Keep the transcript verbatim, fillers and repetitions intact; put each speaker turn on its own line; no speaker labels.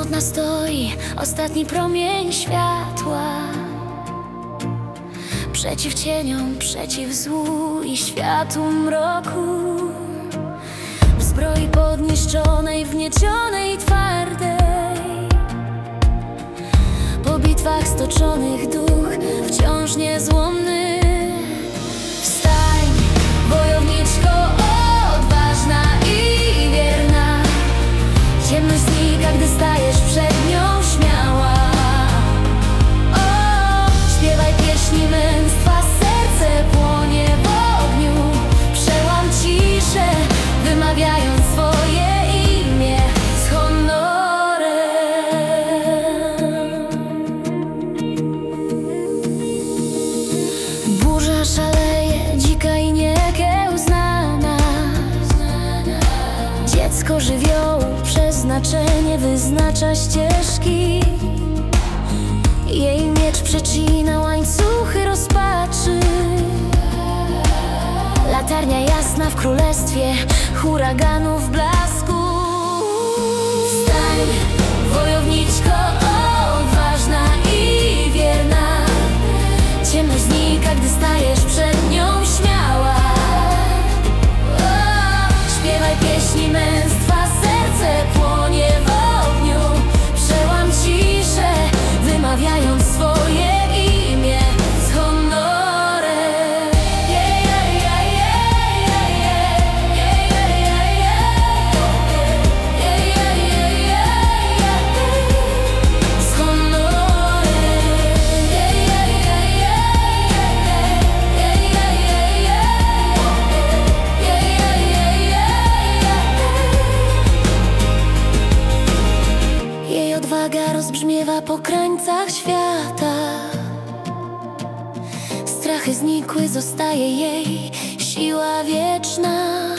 Smutna stoi, ostatni promień światła, przeciw cieniom, przeciw złu i światu mroku. W zbroi podniszczonej, wniecionej, twardej, po bitwach stoczonych duch wciąż niezłomny. Wstań, wojowniczko odważna i wierna, ciemność znika, gdy stajesz przed nią śmiała. O, śpiewaj pieśni męstwa, serce płonie w ogniu. Przełam ciszę, wymawiając swoje imię z honorem. Burza szaleje, dzika i niekiełznana, dziecko żywiołu przeznaczenie wyznacza ścieżki. Jej miecz przecina łańcuchy rozpaczy. Latarnia jasna w królestwie huraganów blasku. Wstań, wojowniczko odważna i wierna, ciemność znika, gdy stajesz przed nią śmiała. O, śpiewaj pieśni męstwa, serce płonie w ogniu. Przełam ciszę, wymawiając swoje imię z honorem. Yeah, yeah, yeah, yeah, yeah, yeah, yeah, yeah, yeah, yeah, yeah, yeah, z honorem. Yeah, yeah, yeah, yeah, yeah, yeah, yeah, yeah, yeah. Jej odwaga rozbrzmiewa po krańcach świata. Strachy znikły, zostaje jej siła wieczna.